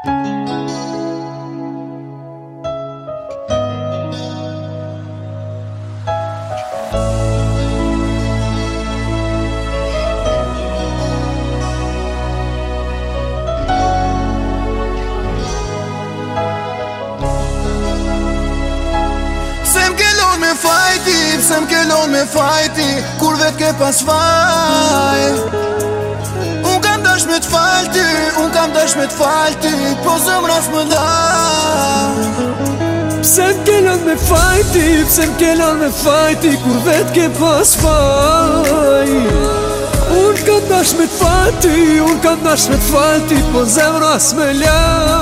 Pse m'kelon me fajti, kur vet ke pas faj. Unë kam dash me t'fal ty, unë kam dash me t'fal ty, po zemra s'më da. Pse m'kelon me fajti, pse m'kelon me fajti, kur vet ke pas faj. Unë kam dash me t'fal ty, unë kam dash me t'fal ty, po zemra s'më la.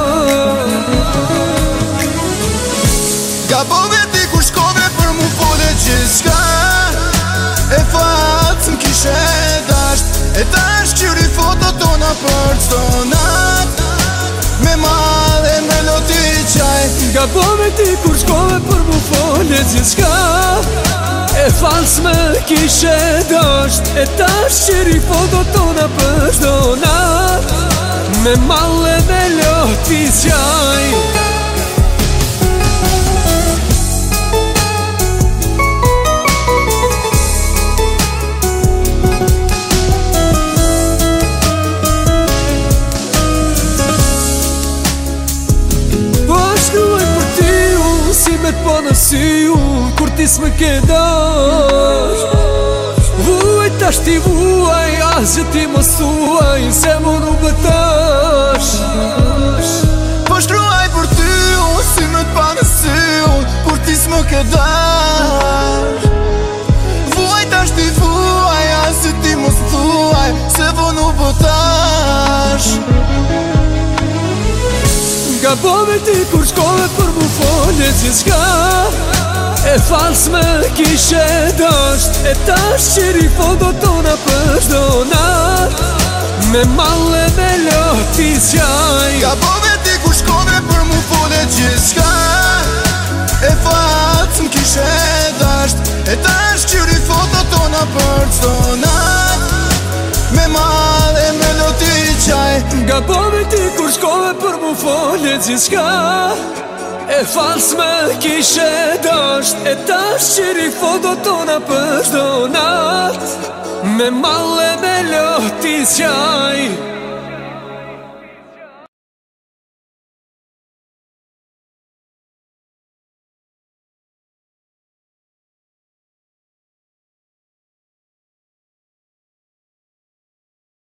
Gabove ti kur shkove për mu fole gjithçka. E fatë m'kishe dasht, e tash qyri foto tona për çdo nat, me madhe melodi qaj. Gabove ti kur shkove për mu fole gjithçka. E falës me kishe dasht, e tash qyri foto tona për çdo nat, me madhe melodi qaj. Me t'po në sy unë, kur ti s'me ke dash. Vuaj tash ti vuaj, asgjë ti mos thuaj, se mu nuk bëtash. Po shtruaj për ty unë, si me t'pa në sy unë, kur ti s'me ke dash. Vuaj tash ti vuaj, asgjë ti mos thuaj, se mu nuk bëtash. Gabove ti kur shkove për mu fole gjithçka. E falës me kishe dasht, e tash qiri foto tona për çdo nat, me malle melodi qaj. Gabove ti kur shkove për mu fole gjithçka. E falës m'kishe dasht, e tash qiri foto tona për çdo nat, me malle melodi qaj. Gabove ti kur shkove për mu fole gjithçka. E falës me kishe dasht, e tash qiri foto tona për çdo nat, me malle melodi qaj.